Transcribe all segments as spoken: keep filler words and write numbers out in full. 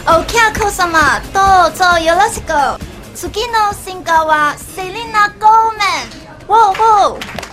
お客様どうぞよろしく。次のシンガーはセリナ・ゴーメン。ウォーウォー。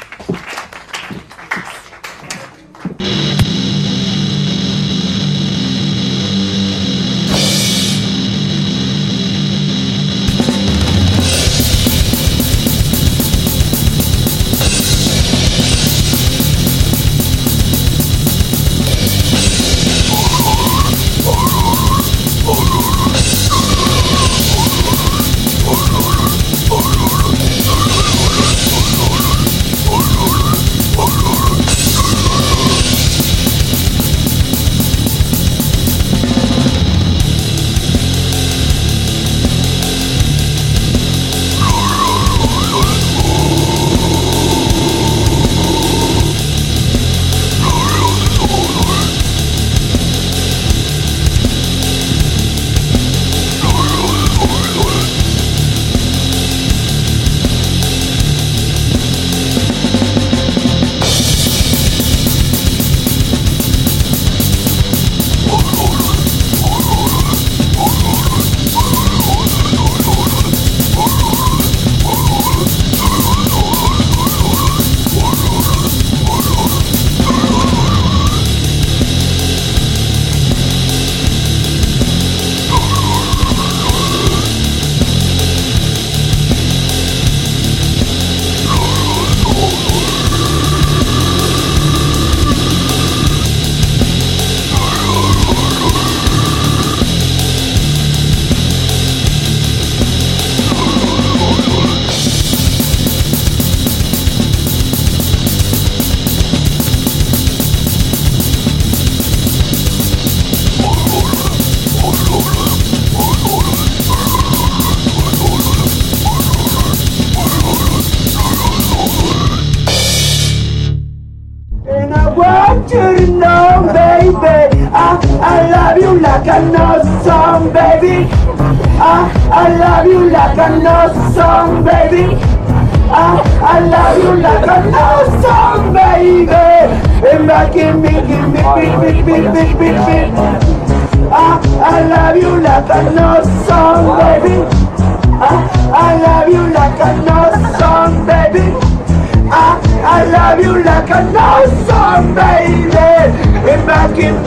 You know, baby, I, I love you like I know song, baby. I, I love you like I know song, baby. I, I love you like I know song, baby. And I give me, give me, beat, beat, beat, beat, beat, beat. I, I love you like I know song, baby. I, I love you like I know song, baby. I, I love you like I know song, baby. And back in